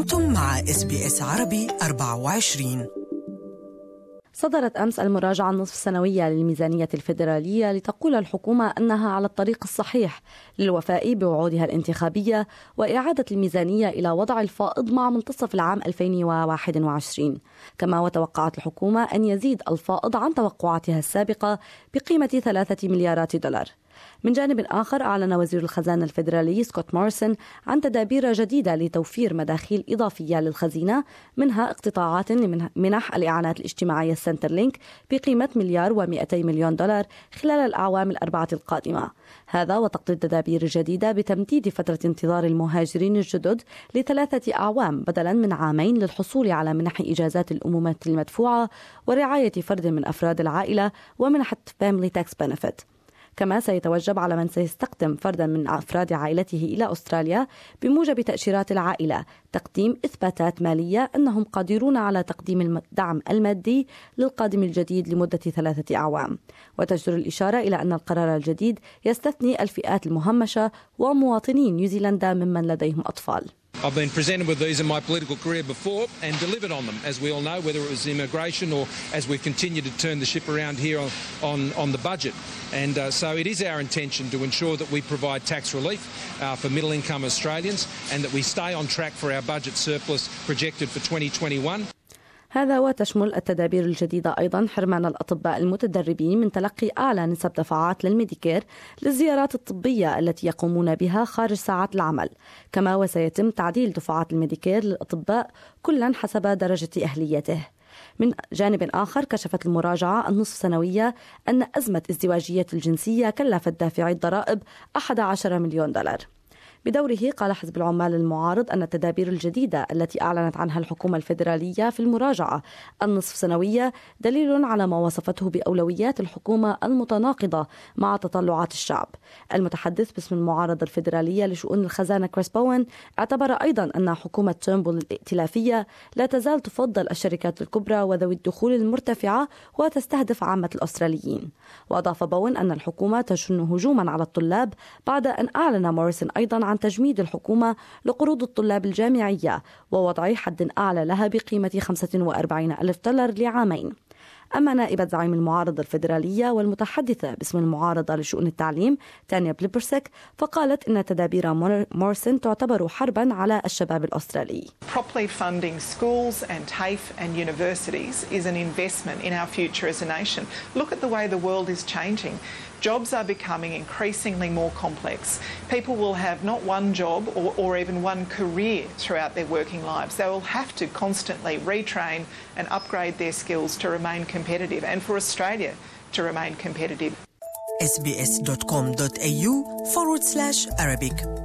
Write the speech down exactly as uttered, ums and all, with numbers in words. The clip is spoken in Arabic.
أنتم مع إس بي إس عربي أربعة وعشرين. صدرت أمس المراجعة النصف سنوية للميزانية الفيدرالية لتقول الحكومة أنها على الطريق الصحيح للوفاء بوعودها الانتخابية وإعادة الميزانية إلى وضع الفائض مع منتصف العام ألفين وواحد وعشرين. كما وتوقعت الحكومة أن يزيد الفائض عن توقعاتها السابقة بقيمة ثلاثة مليارات دولار. من جانب آخر، أعلن وزير الخزانة الفيدرالي سكوت موريسون عن تدابير جديدة لتوفير مداخيل إضافية للخزينة، منها اقتطاعات لمنح الإعانات الاجتماعية السنتر لينك بقيمة مليار ومئتي مليون دولار خلال الأعوام الأربعة القادمة. هذا وتقضي التدابير الجديدة بتمديد فترة انتظار المهاجرين الجدد لثلاثة أعوام بدلا من عامين للحصول على منح إجازات الأمومة المدفوعة ورعاية فرد من أفراد العائلة ومنحة Family Tax Benefit. كما سيتوجب على من سيستقدم فردا من أفراد عائلته إلى أستراليا بموجب تأشيرات العائلة تقديم إثباتات مالية أنهم قادرون على تقديم الدعم المادي للقادم الجديد لمدة ثلاثة أعوام. وتجدر الإشارة إلى أن القرار الجديد يستثني الفئات المهمشة ومواطني نيوزيلندا ممن لديهم أطفال. I've been presented with these in my political career before and delivered on them, as we all know, whether it was immigration or as we've continued to turn the ship around here on, on, on the budget. And uh, so it is our intention to ensure that we provide tax relief uh, for middle-income Australians and that we stay on track for our budget surplus projected for twenty twenty-one. هذا وتشمل التدابير الجديدة أيضا حرمان الأطباء المتدربين من تلقي أعلى نسب دفعات للميديكير للزيارات الطبية التي يقومون بها خارج ساعات العمل. كما وسيتم تعديل دفعات الميديكير للأطباء كلا حسب درجة أهليته. من جانب آخر، كشفت المراجعة النصف سنوية أن أزمة ازدواجية الجنسية كلفت دافعي الضرائب أحد عشر مليون دولار. بدوره قال حزب العمال المعارض أن التدابير الجديدة التي أعلنت عنها الحكومة الفيدرالية في المراجعة النصف سنوية دليل على ما وصفته بأولويات الحكومة المتناقضة مع تطلعات الشعب. المتحدث باسم المعارضة الفيدرالية لشؤون الخزانة كريس بوين اعتبر أيضا أن حكومة تيرنبول الائتلافية لا تزال تفضل الشركات الكبرى وذوي الدخول المرتفعة وتستهدف عامة الأستراليين. وأضاف بوين أن الحكومة تشن هجوما على الطلاب بعد أن أعلن موريسون أيضا عن تجميد الحكومة لقروض الطلاب الجامعية ووضع حد أعلى لها بقيمة خمسة وأربعين ألف دولار لعامين. أما نائبة زعيم المعارضة الفيدرالية والمتحدثة باسم المعارضة لشؤون التعليم تانيا بليبرسك فقالت إن تدابير موريسون تعتبر حربا على الشباب الأسترالي. Properly funding schools and TAFE and universities is an investment in our future as a nation. Look at the way the world is changing. Jobs are becoming increasingly more complex. People will have not one job or, or even one career throughout their working lives. They will have to constantly retrain and upgrade their skills to remain competitive and for Australia to remain competitive. S B S dot com dot A U forward slash Arabic